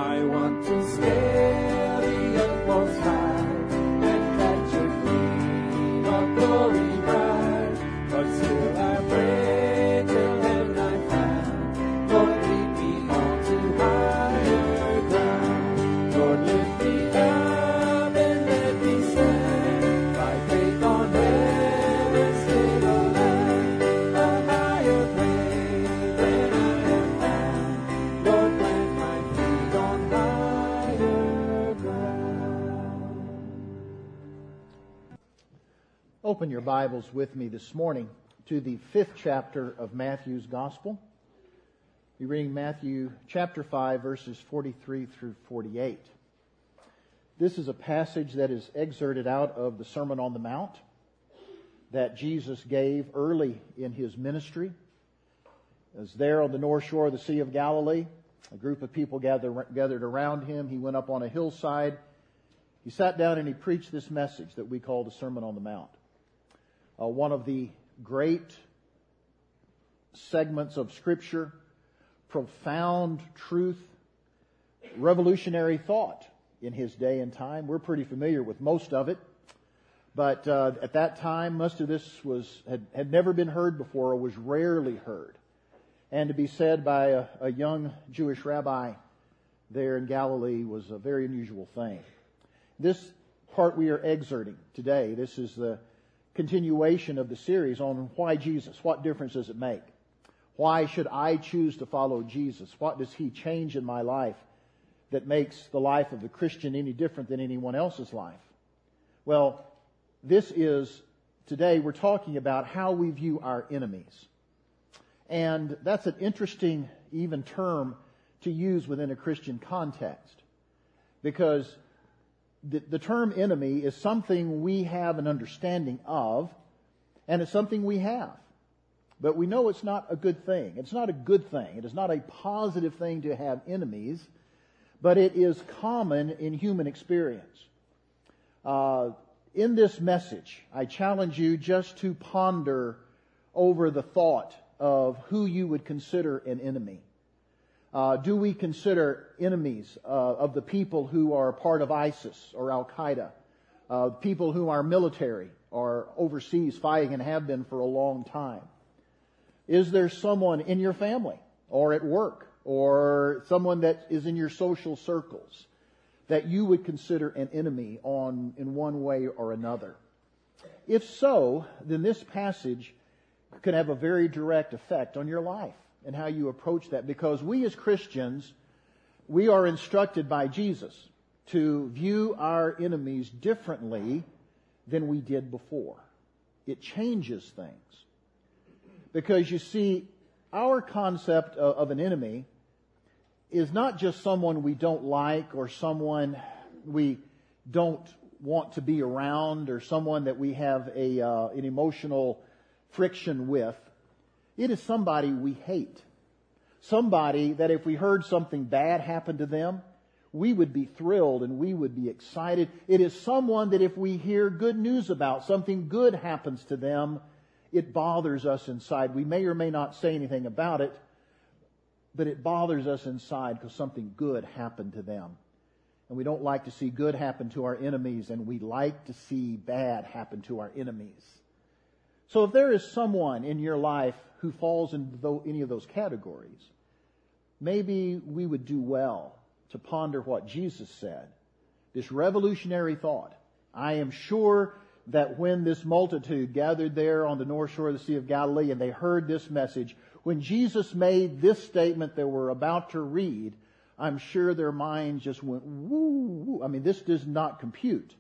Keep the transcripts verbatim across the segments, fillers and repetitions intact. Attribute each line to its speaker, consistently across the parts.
Speaker 1: I want to scale the utmost high and catch a gleam of glory bright. But still I pray till heaven I find. Lord, lead me on to higher ground. Lord, lift me up and let me stand by faith on heaven's stable land. A higher plane than I have found. Lord, plant my feet on higher ground.
Speaker 2: Open your Bibles with me this morning to the fifth chapter of Matthew's Gospel. We're reading Matthew chapter five, verses forty-three through forty-eight. This is a passage that is excerpted out of the Sermon on the Mount that Jesus gave early in his ministry. As there on the north shore of the Sea of Galilee, a group of people gathered, gathered around him. He went up on a hillside. He sat down and he preached this message that we call the Sermon on the Mount. Uh, one of the great segments of Scripture, profound truth, revolutionary thought in his day and time. We're pretty familiar with most of it, but uh, at that time, most of this was had, had never been heard before or was rarely heard. And to be said by a, a young Jewish rabbi there in Galilee was a very unusual thing. This part we are excerpting today, this is the continuation of the series on why Jesus. What difference does it make? Why should I choose to follow Jesus? What does he change in my life that makes the life of the Christian any different than anyone else's life? Well, this is, today we're talking about how we view our enemies. And that's an interesting even term to use within a Christian context. Because the, the term enemy is something we have an understanding of, and it's something we have. But we know it's not a good thing. It's not a good thing. It is not a positive thing to have enemies, but it is common in human experience. Uh, in this message, I challenge you just to ponder over the thought of who you would consider an enemy. Uh, do we consider enemies uh, of the people who are part of ISIS or Al-Qaeda, uh, people who are military or overseas fighting and have been for a long time? Is there someone in your family or at work or someone that is in your social circles that you would consider an enemy on in one way or another? If so, then this passage could have a very direct effect on your life and how you approach that, because we as Christians, we are instructed by Jesus to view our enemies differently than we did before. It changes things. Because you see, our concept of, of an enemy is not just someone we don't like or someone we don't want to be around or someone that we have a uh, an emotional friction with. It is somebody we hate. Somebody that if we heard something bad happen to them, we would be thrilled and we would be excited. It is someone that if we hear good news about, something good happens to them, it bothers us inside. We may or may not say anything about it, but it bothers us inside because something good happened to them. And we don't like to see good happen to our enemies, and we like to see bad happen to our enemies. So if there is someone in your life who falls into any of those categories, maybe we would do well to ponder what Jesus said. This revolutionary thought. I am sure that when this multitude gathered there on the north shore of the Sea of Galilee and they heard this message, when Jesus made this statement that we're about to read, I'm sure their minds just went, woo, woo. I mean, this does not compute.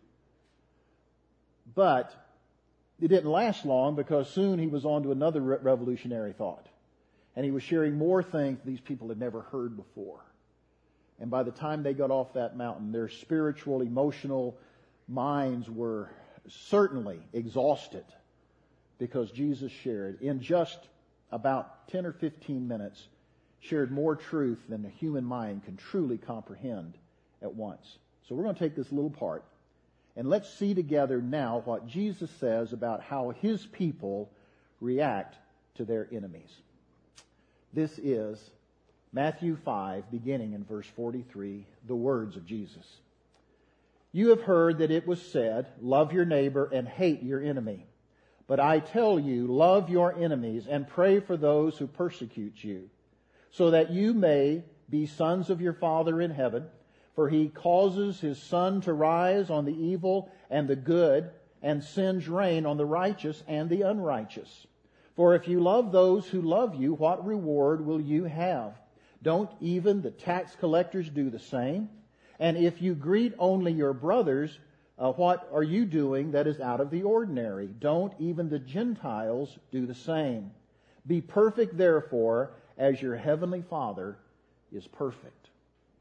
Speaker 2: But it didn't last long, because soon he was on to another re- revolutionary thought. And he was sharing more things these people had never heard before. And by the time they got off that mountain, their spiritual, emotional minds were certainly exhausted, because Jesus shared in just about ten or fifteen minutes, shared more truth than the human mind can truly comprehend at once. So we're going to take this little part, and let's see together now what Jesus says about how his people react to their enemies. This is Matthew five, beginning in verse forty-three, the words of Jesus. You have heard that it was said, love your neighbor and hate your enemy. But I tell you, love your enemies and pray for those who persecute you, so that you may be sons of your Father in heaven. For He causes His sun to rise on the evil and the good, and sends rain on the righteous and the unrighteous. For if you love those who love you, what reward will you have? Don't even the tax collectors do the same? And if you greet only your brothers, uh, what are you doing that is out of the ordinary? Don't even the Gentiles do the same? Be perfect, therefore, as your heavenly Father is perfect.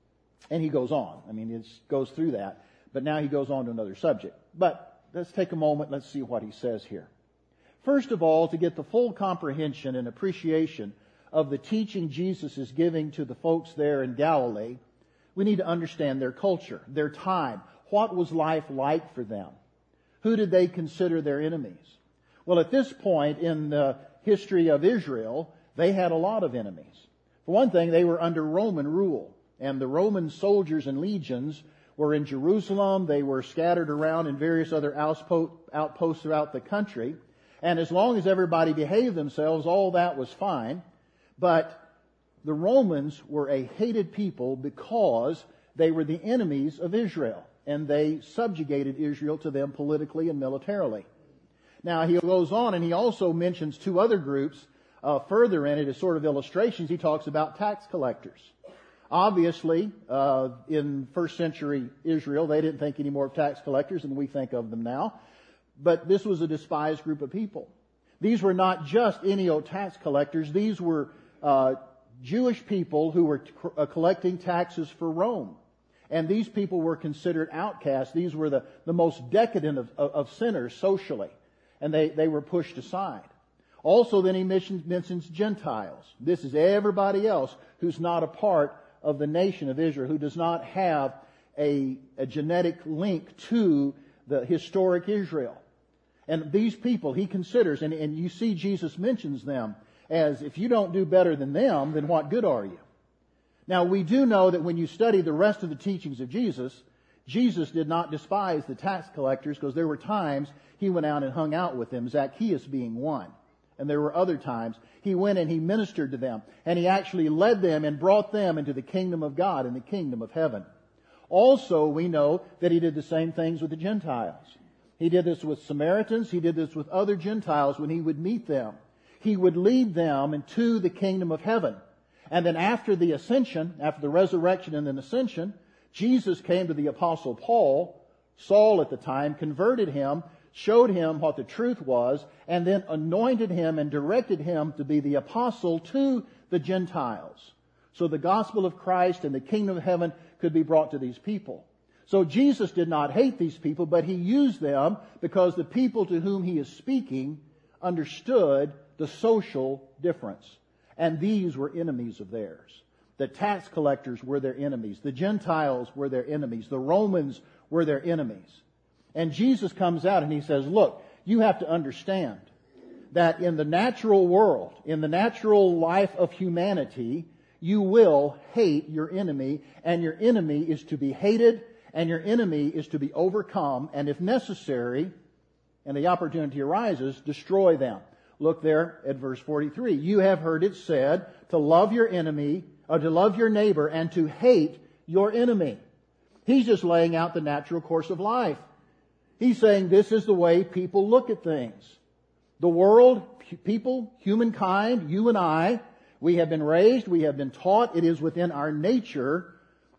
Speaker 2: And he goes on. I mean, it goes through that. But now he goes on to another subject. But let's take a moment. Let's see what he says here. First of all, to get the full comprehension and appreciation of the teaching Jesus is giving to the folks there in Galilee, we need to understand their culture, their time. What was life like for them? Who did they consider their enemies? Well, at this point in the history of Israel, they had a lot of enemies. For one thing, they were under Roman rule, and the Roman soldiers and legions were in Jerusalem. They were scattered around in various other outposts throughout the country. And as long as everybody behaved themselves, all that was fine. But the Romans were a hated people because they were the enemies of Israel, and they subjugated Israel to them politically and militarily. Now, he goes on and he also mentions two other groups uh, further in it as sort of illustrations. He talks about tax collectors. Obviously, uh, in first century Israel, they didn't think any more of tax collectors than we think of them now. But this was a despised group of people. These were not just any old tax collectors. These were uh, Jewish people who were uh, collecting taxes for Rome. And these people were considered outcasts. These were the, the most decadent of, of, of sinners socially. And they, they were pushed aside. Also, then he mentions, mentions Gentiles. This is everybody else who's not a part of the nation of Israel, who does not have a, a genetic link to the historic Israel. And these people he considers, and, and you see Jesus mentions them as, if you don't do better than them, then what good are you? Now, we do know that when you study the rest of the teachings of Jesus, Jesus did not despise the tax collectors, because there were times he went out and hung out with them, Zacchaeus being one. And there were other times he went and he ministered to them, and he actually led them and brought them into the kingdom of God and the kingdom of heaven. Also, we know that he did the same things with the Gentiles. He did this with Samaritans. He did this with other Gentiles when he would meet them. He would lead them into the kingdom of heaven. And then after the ascension, after the resurrection and then ascension, Jesus came to the Apostle Paul, Saul at the time, converted him, showed him what the truth was, and then anointed him and directed him to be the apostle to the Gentiles. So the gospel of Christ and the kingdom of heaven could be brought to these people. So Jesus did not hate these people, but he used them because the people to whom he is speaking understood the social difference. And these were enemies of theirs. The tax collectors were their enemies. The Gentiles were their enemies. The Romans were their enemies. And Jesus comes out and he says, look, you have to understand that in the natural world, in the natural life of humanity, you will hate your enemy, and your enemy is to be hated, and your enemy is to be overcome, and if necessary, and the opportunity arises, destroy them. Look there at verse forty-three. You have heard it said to love your enemy, or to love your neighbor, and to hate your enemy. He's just laying out the natural course of life. He's saying this is the way people look at things. The world, people, humankind, you and I, we have been raised, we have been taught, it is within our nature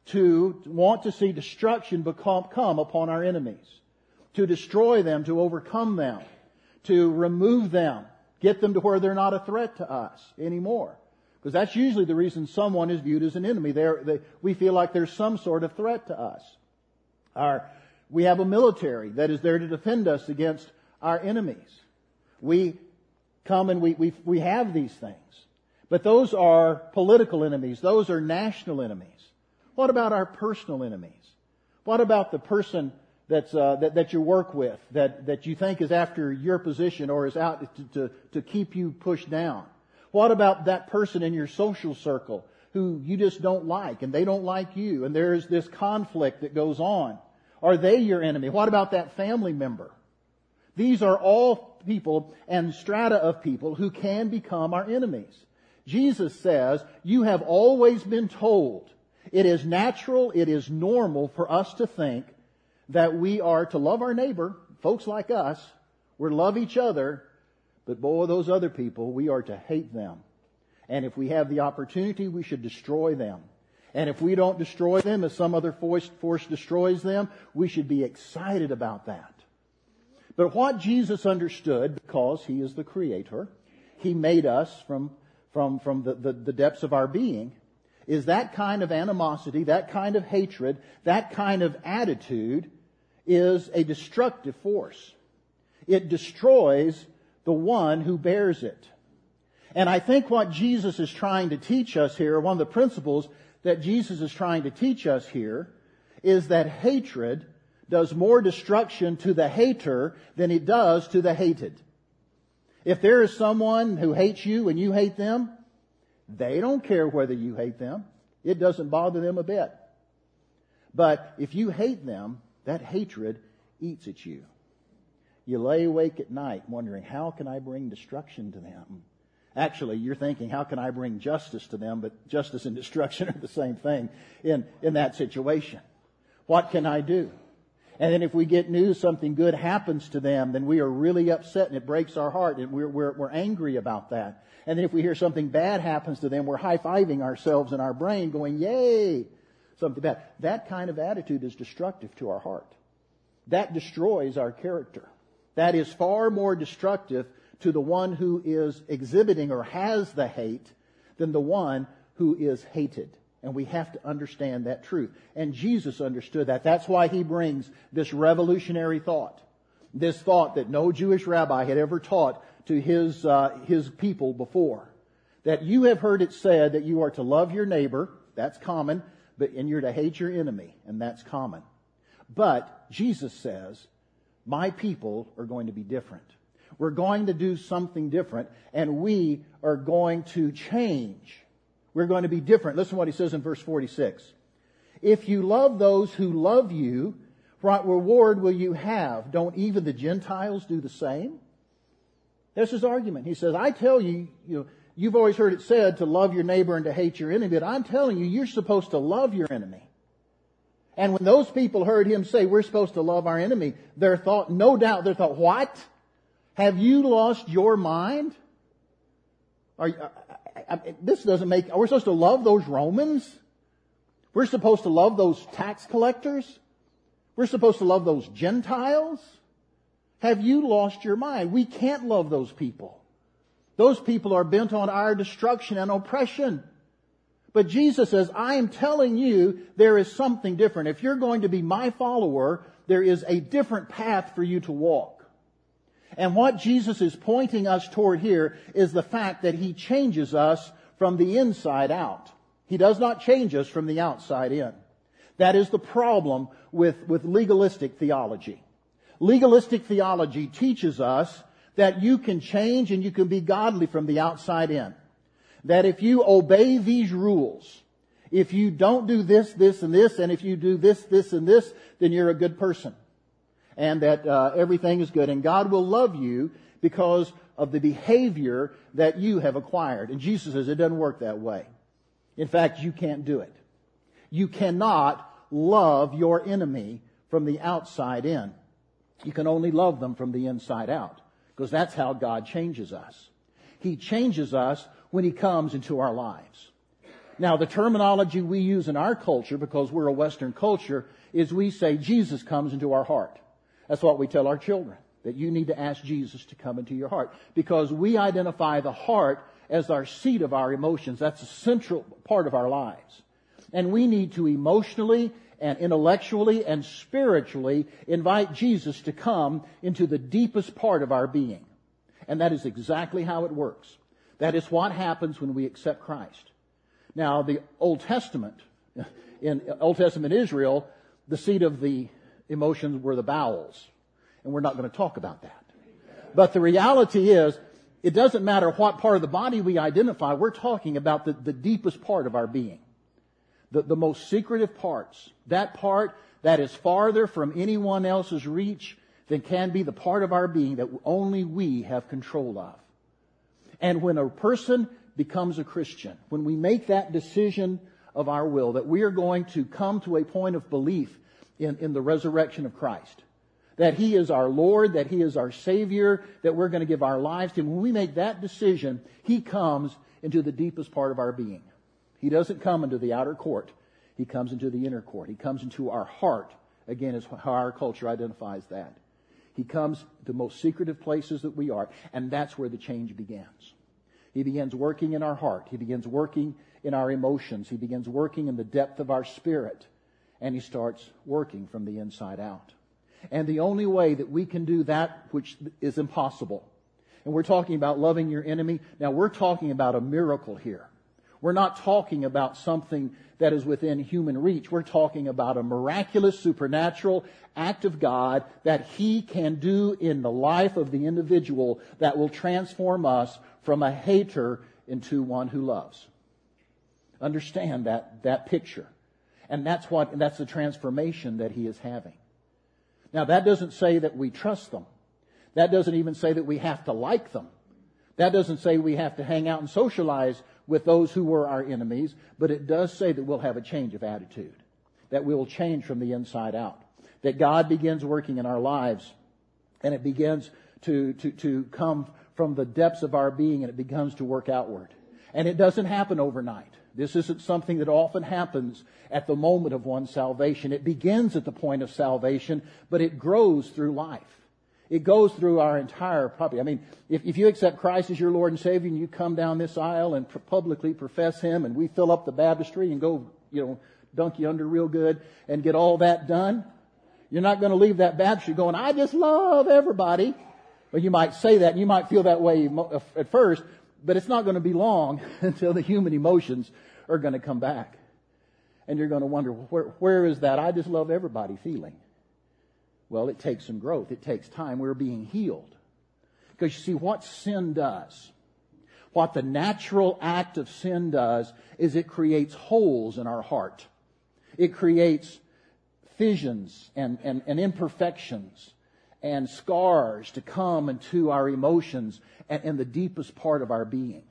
Speaker 2: to want to see destruction become, come upon our enemies. To destroy them, to overcome them, to remove them, get them to where they're not a threat to us anymore. Because that's usually the reason someone is viewed as an enemy. They're, they, we feel like there's some sort of threat to us. Our We have a military that is there to defend us against our enemies. We come and we, we, we have these things. But those are political enemies. Those are national enemies. What about our personal enemies? What about the person that's, uh, that, that you work with, that, that you think is after your position or is out to, to, to keep you pushed down? What about that person in your social circle who you just don't like and they don't like you and there's this conflict that goes on? Are they your enemy? What about that family member? These are all people and strata of people who can become our enemies. Jesus says, you have always been told it is natural, it is normal for us to think that we are to love our neighbor, folks like us, we're to love each other, but boy, those other people, we are to hate them. And if we have the opportunity, we should destroy them. And if we don't destroy them, as some other force, force destroys them, we should be excited about that. But what Jesus understood, because He is the Creator, He made us from, from, from the, the, the depths of our being, is that kind of animosity, that kind of hatred, that kind of attitude is a destructive force. It destroys the one who bears it. And I think what Jesus is trying to teach us here, one of the principles that Jesus is trying to teach us here, is that hatred does more destruction to the hater than it does to the hated. If there is someone who hates you and you hate them, they don't care whether you hate them. It doesn't bother them a bit. But if you hate them, that hatred eats at you. You lay awake at night wondering, how can I bring destruction to them? Actually, you're thinking, how can I bring justice to them? But justice and destruction are the same thing in, in that situation. What can I do? And then if we get news something good happens to them, then we are really upset and it breaks our heart and we're, we're, we're angry about that. And then if we hear something bad happens to them, we're high-fiving ourselves in our brain going, yay, something bad. That kind of attitude is destructive to our heart. That destroys our character. That is far more destructive to the one who is exhibiting or has the hate than the one who is hated. And we have to understand that truth. And Jesus understood that. That's why He brings this revolutionary thought. This thought that no Jewish rabbi had ever taught to his, uh, his people before. That you have heard it said that you are to love your neighbor. That's common. But, and you're to hate your enemy. And that's common. But Jesus says, my people are going to be different. We're going to do something different. And we are going to change. We're going to be different. Listen to what He says in verse forty-six. If you love those who love you, what reward will you have? Don't even the Gentiles do the same? That's His argument. He says, I tell you, you know, you've always heard it said to love your neighbor and to hate your enemy, but I'm telling you, you're supposed to love your enemy. And when those people heard Him say we're supposed to love our enemy, their thought, no doubt, their thought, what? Have you lost your mind? Are you, I, I, this doesn't make, are we supposed to love those Romans? We're supposed to love those tax collectors? We're supposed to love those Gentiles? Have you lost your mind? We can't love those people. Those people are bent on our destruction and oppression. But Jesus says, I am telling you there is something different. If you're going to be my follower, there is a different path for you to walk. And what Jesus is pointing us toward here is the fact that He changes us from the inside out. He does not change us from the outside in. That is the problem with, with legalistic theology. Legalistic theology teaches us that you can change and you can be godly from the outside in. That if you obey these rules, if you don't do this, this, and this, and if you do this, this, and this, then you're a good person. And that uh, everything is good. And God will love you because of the behavior that you have acquired. And Jesus says it doesn't work that way. In fact, you can't do it. You cannot love your enemy from the outside in. You can only love them from the inside out. Because that's how God changes us. He changes us when He comes into our lives. Now, the terminology we use in our culture, because we're a Western culture, is we say Jesus comes into our heart. That's what we tell our children, that you need to ask Jesus to come into your heart. Because we identify the heart as our seat of our emotions. That's a central part of our lives. And we need to emotionally and intellectually and spiritually invite Jesus to come into the deepest part of our being. And that is exactly how it works. That is what happens when we accept Christ. Now, the Old Testament, in Old Testament Israel, the seat of the emotions were the bowels. And we're not going to talk about that. But the reality is, It doesn't matter what part of the body we identify. We're talking about the, the deepest part of our being. The, the most secretive parts. That part that is farther from anyone else's reach than can be the part of our being that only we have control of. And when a person becomes a Christian, when we make that decision of our will, that we are going to come to a point of belief in, in the resurrection of Christ, that He is our Lord, that He is our Savior, that we're going to give our lives to Him. When we make that decision, He comes into the deepest part of our being. He doesn't come into the outer court. He comes into the inner court. He comes into our heart. Again, is how our culture identifies that. He comes to the most secretive places that we are, and that's where the change begins. He begins working in our heart. He begins working in our emotions. He begins working in the depth of our spirit, and He starts working from the inside out. And the only way that we can do that which is impossible, and we're talking about loving your enemy, now we're talking about a miracle here. We're not talking about something that is within human reach. We're talking about a miraculous, supernatural act of God that He can do in the life of the individual that will transform us from a hater into one who loves. Understand that, that picture. And that's what, that's the transformation that He is having. Now, that doesn't say that we trust them. That doesn't even say that we have to like them. That doesn't say we have to hang out and socialize with those who were our enemies. But it does say that we'll have a change of attitude. That we will change from the inside out. That God begins working in our lives. And it begins to, to, to come from the depths of our being, and it begins to work outward. And it doesn't happen overnight. This isn't something that often happens at the moment of one's salvation. It begins at the point of salvation, but it grows through life. It goes through our entire property. I mean, if, if you accept Christ as your Lord and Savior, and you come down this aisle and publicly profess Him, and we fill up the baptistry and go, you know, dunk you under real good and get all that done, you're not going to leave that baptistry going, I just love everybody. Well, you might say that, and you might feel that way at first, but it's not going to be long until the human emotions are going to come back. And you're going to wonder, where, where is that I just love everybody feeling? Well, it takes some growth. It takes time. We're being healed. Because you see, what sin does, what the natural act of sin does, is it creates holes in our heart. It creates fissions and, and, and imperfections and scars to come into our emotions and, and the deepest part of our being.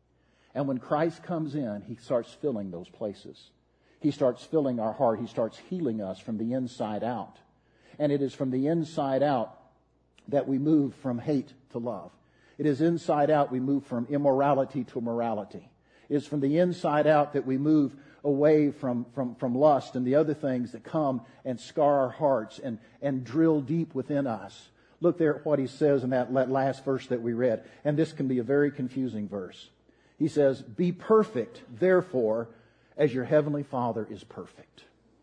Speaker 2: And when Christ comes in, He starts filling those places. He starts filling our heart. He starts healing us from the inside out. And it is from the inside out that we move from hate to love. It is inside out we move from immorality to morality. It is from the inside out that we move away from, from, from lust and the other things that come and scar our hearts and, and drill deep within us. Look there at what He says in that last verse that we read. And this can be a very confusing verse. He says, be perfect, therefore, as your heavenly Father is perfect.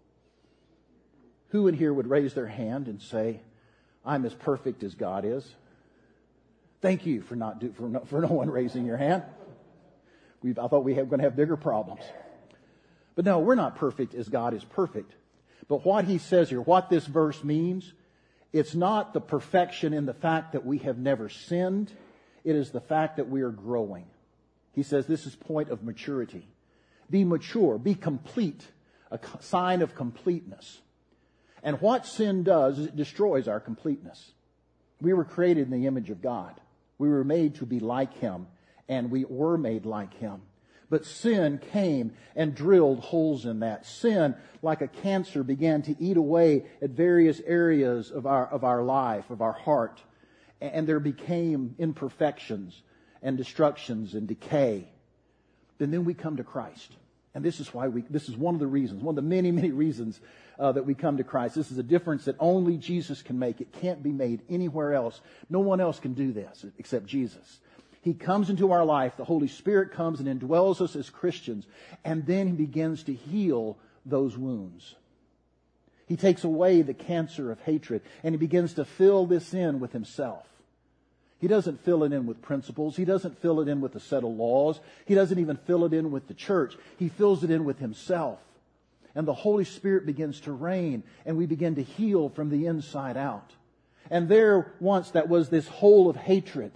Speaker 2: Who in here would raise their hand and say, I'm as perfect as God is? Thank you for not do, for no, for no one raising your hand. We've, I thought we were going to have bigger problems. But no, we're not perfect as God is perfect. But what he says here, what this verse means, it's not the perfection in the fact that we have never sinned. It is the fact that we are growing. He says this is point of maturity. Be mature, be complete, a sign of completeness. And what sin does is it destroys our completeness. We were created in the image of God. We were made to be like Him, and we were made like Him. But sin came and drilled holes in that. Sin, like a cancer, began to eat away at various areas of our, of our life, of our heart. And there became imperfections and destructions and decay. And then we come to Christ. And this is why we, this is one of the reasons, one of the many, many reasons uh, that we come to Christ. This is a difference that only Jesus can make. It can't be made anywhere else. No one else can do this except Jesus. He comes into our life. The Holy Spirit comes and indwells us as Christians. And then He begins to heal those wounds. He takes away the cancer of hatred. And He begins to fill this in with Himself. He doesn't fill it in with principles. He doesn't fill it in with a set of laws. He doesn't even fill it in with the church. He fills it in with Himself. And the Holy Spirit begins to reign. And we begin to heal from the inside out. And there once that was this hole of hatred.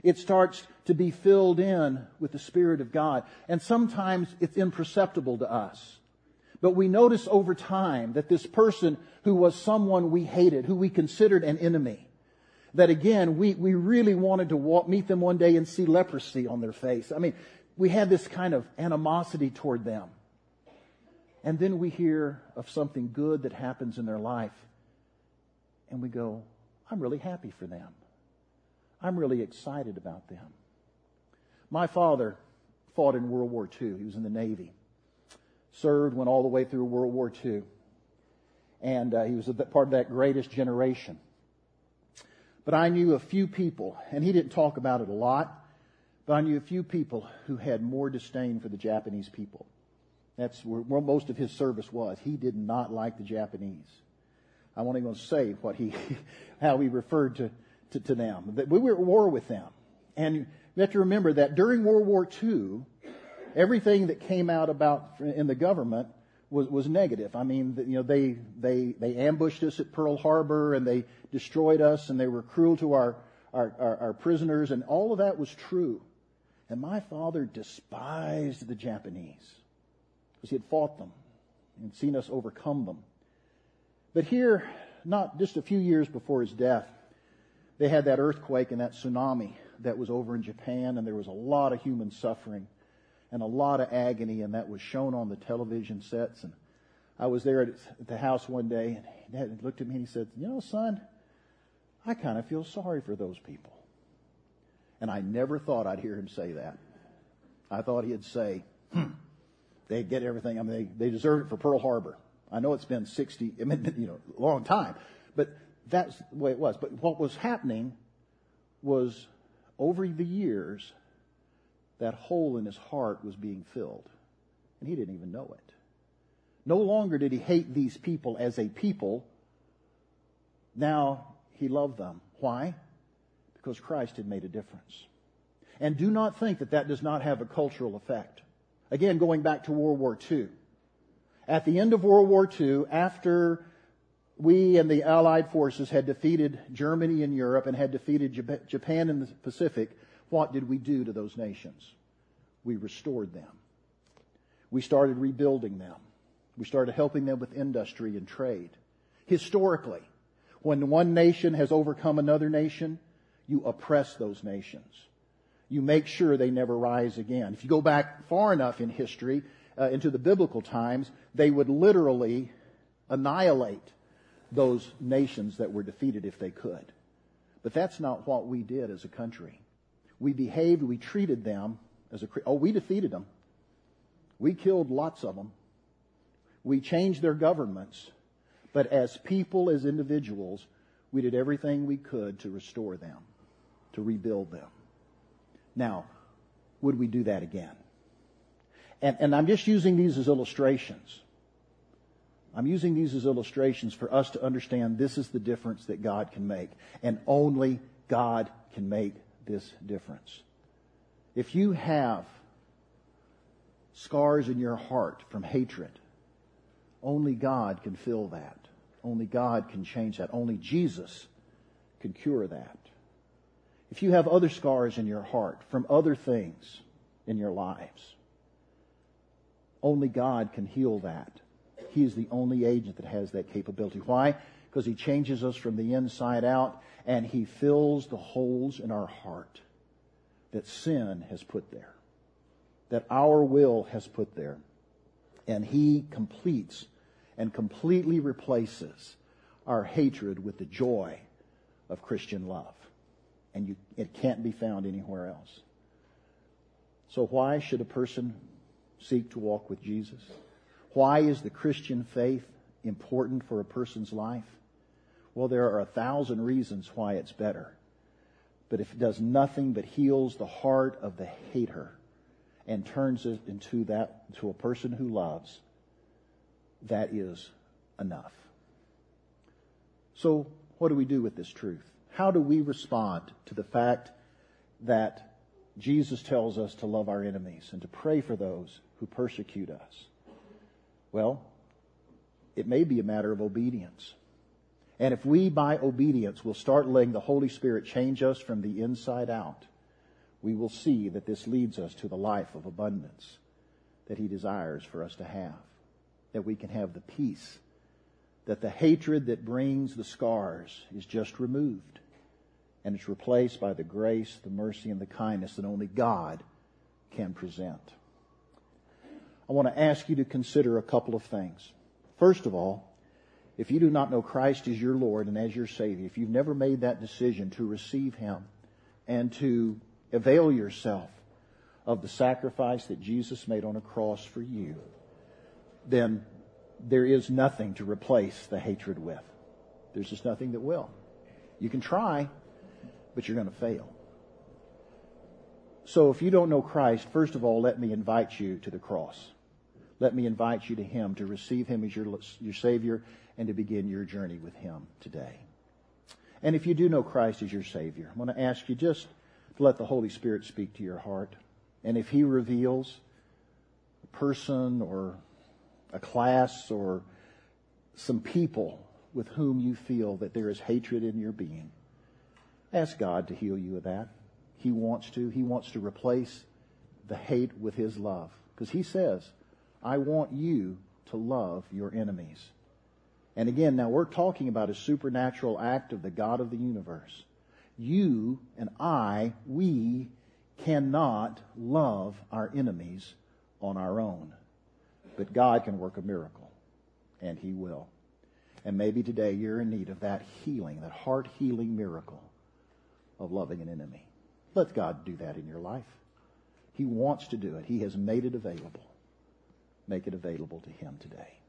Speaker 2: It starts to be filled in with the Spirit of God. And sometimes it's imperceptible to us. But we notice over time that this person who was someone we hated, who we considered an enemy, that again, we, we really wanted to walk, meet them one day and see leprosy on their face. I mean, we had this kind of animosity toward them. And then we hear of something good that happens in their life. And we go, I'm really happy for them. I'm really excited about them. My father fought in World War Two. He was in the Navy. Served, went all the way through World War Two. And uh, he was a part of that greatest generation. But I knew a few people, and he didn't talk about it a lot, but I knew a few people who had more disdain for the Japanese people. That's where, where most of his service was. He did not like the Japanese. I won't even say what he, how he referred to, to, to them. We were at war with them. And you have to remember that during World War Two, everything that came out about in the government was, was negative. I mean, you know, they, they, they ambushed us at Pearl Harbor and they destroyed us and they were cruel to our, our, our, our prisoners, and all of that was true. And my father despised the Japanese because he had fought them and seen us overcome them. But here, not just a few years before his death, they had that earthquake and that tsunami that was over in Japan, and there was a lot of human suffering and a lot of agony, and that was shown on the television sets. And I was there at the house one day, and Dad looked at me and he said, you know, son, I kind of feel sorry for those people. And I never thought I'd hear him say that. I thought he'd say, hmm, they get everything. I mean, they, they deserve it for Pearl Harbor. I know it's been sixty, I mean, you know, a long time, but that's the way it was. But what was happening was, over the years, that hole in his heart was being filled. And he didn't even know it. No longer did he hate these people as a people. Now he loved them. Why? Because Christ had made a difference. And do not think that that does not have a cultural effect. Again, going back to World War Two. At the end of World War Two, after we and the Allied forces had defeated Germany in Europe and had defeated Japan in the Pacific, what did we do to those nations? We restored them. We started rebuilding them. We started helping them with industry and trade. Historically, when one nation has overcome another nation, you oppress those nations. You make sure they never rise again. If you go back far enough in history, uh, into the biblical times, they would literally annihilate those nations that were defeated if they could. But that's not what we did as a country. We behaved, we treated them as a... Oh, we defeated them. We killed lots of them. We changed their governments. But as people, as individuals, we did everything we could to restore them, to rebuild them. Now, would we do that again? And, and I'm just using these as illustrations. I'm using these as illustrations for us to understand this is the difference that God can make. And only God can make this difference. If you have scars in your heart from hatred, only God can fill that. Only God can change that. Only Jesus can cure that. If you have other scars in your heart from other things in your lives, only God can heal that. He is the only agent that has that capability. Why? Because He changes us from the inside out, and He fills the holes in our heart that sin has put there, that our will has put there. And He completes and completely replaces our hatred with the joy of Christian love. And you, it can't be found anywhere else. So why should a person seek to walk with Jesus? Why is the Christian faith important for a person's life? Well, there are a thousand reasons why it's better. But if it does nothing but heals the heart of the hater and turns it into that to a person who loves, that is enough. So what do we do with this truth? How do we respond to the fact that Jesus tells us to love our enemies and to pray for those who persecute us? Well, it may be a matter of obedience. And if we, by obedience, will start letting the Holy Spirit change us from the inside out, we will see that this leads us to the life of abundance that He desires for us to have. That we can have the peace, that the hatred that brings the scars is just removed, and it's replaced by the grace, the mercy, and the kindness that only God can present. I want to ask you to consider a couple of things. First of all, if you do not know Christ as your Lord and as your Savior, if you've never made that decision to receive Him and to avail yourself of the sacrifice that Jesus made on a cross for you, then there is nothing to replace the hatred with. There's just nothing that will. You can try, but you're going to fail. So if you don't know Christ, first of all, let me invite you to the cross. Let me invite you to Him, to receive Him as your, your Savior, and to begin your journey with Him today. And if you do know Christ as your Savior, I want to ask you just to let the Holy Spirit speak to your heart. And if He reveals a person or a class or some people with whom you feel that there is hatred in your being, ask God to heal you of that. He wants to. He wants to replace the hate with His love. Because He says, I want you to love your enemies. And again, now we're talking about a supernatural act of the God of the universe. You and I, we cannot love our enemies on our own. But God can work a miracle, and He will. And maybe today you're in need of that healing, that heart-healing miracle of loving an enemy. Let God do that in your life. He wants to do it. He has made it available. Make it available to Him today.